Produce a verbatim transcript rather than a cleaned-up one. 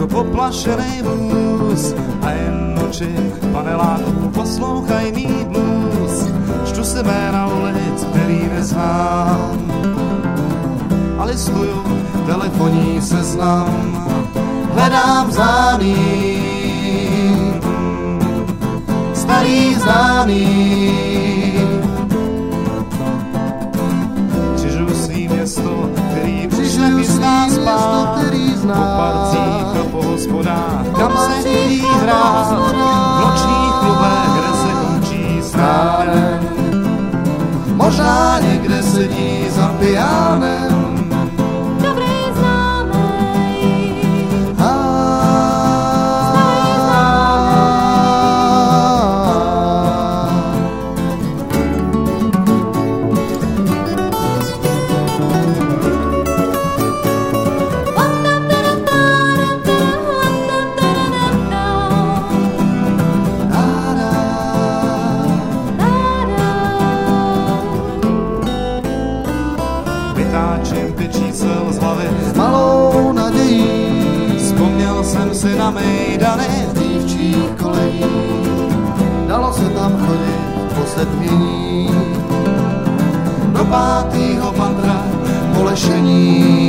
jako poplašenej vůz. A jen oči paneláků poslouchaj mý blues. Čtu se jména ulic, který neznám, a listuju telefonní seznam. Hledám známý, starý známý. Křižuju svý město, který už nechystá spát. Po parcích a po hospodách, kam se chodí hrát. V nočních klubech, kde se končí s ránem. Možná někde sedí za pijánem. Si na mejdany dívčích kolejí, dalo se tam chodit po setmění do pátýho patra po lešení.